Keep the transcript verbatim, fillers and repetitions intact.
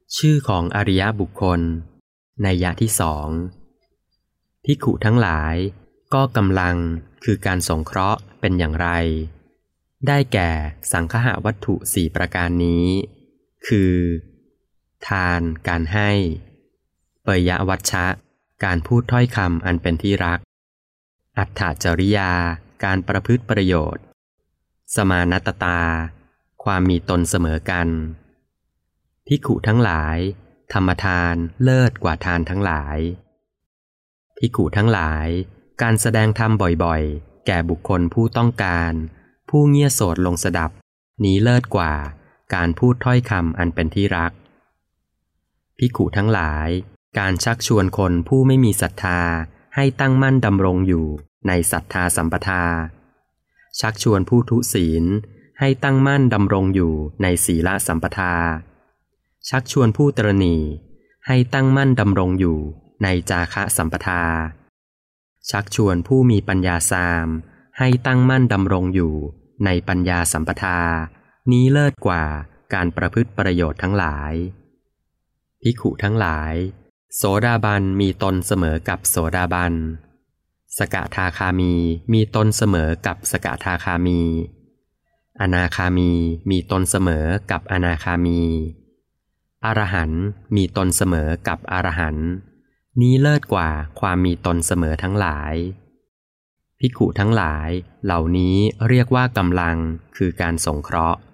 ชื่อของอริยบุคคลนัยยะที่สองภิกขุทั้งหลายก็กำลังคือการสงเคราะห์เป็นอย่างไรได้แก่สังคหวัตถุสี่ประการนี้คือทานการให้เปยวัชชะการพูดถ้อยคำอันเป็นที่รักอัตถจริยาการประพฤติประโยชน์สมานัตตาความมีตนเสมอกันภิกขุทั้งหลายธรรมทานเลิศกว่าทานทั้งหลายภิกขุทั้งหลายการแสดงธรรมบ่อยๆแก่บุคคลผู้ต้องการผู้เงี่ยโสดลงสดับนี้เลิศกว่าการพูดถ้อยคำอันเป็นที่รักภิกขุทั้งหลายการชักชวนคนผู้ไม่มีศรัทธาให้ตั้งมั่นดำรงอยู่ในศรัทธาสัมปทาชักชวนผู้ทุศีลให้ตั้งมั่นดำรงอยู่ในศีลสัมปทาชักชวนผู้ตรณีให้ตั้งมั่นดำรงอยู่ในจาคะสัมปทาชักชวนผู้มีปัญญาสามให้ตั้งมั่นดำรงอยู่ในปัญญาสัมปทานี้เลิศกว่าการประพฤติประโยชน์ทั้งหลายภิกขุทั้งหลายโสดาบันมีตนเสมอกับโสดาบันสกทาคามีมีตนเสมอกับสกทาคามีอนาคามีมีตนเสมอกับอนาคามีอรหันต์มีตนเสมอกับอรหันต์นี้เลิศกว่าความมีตนเสมอทั้งหลายภิกขุทั้งหลายเหล่านี้เรียกว่ากำลังคือการสงเคราะห์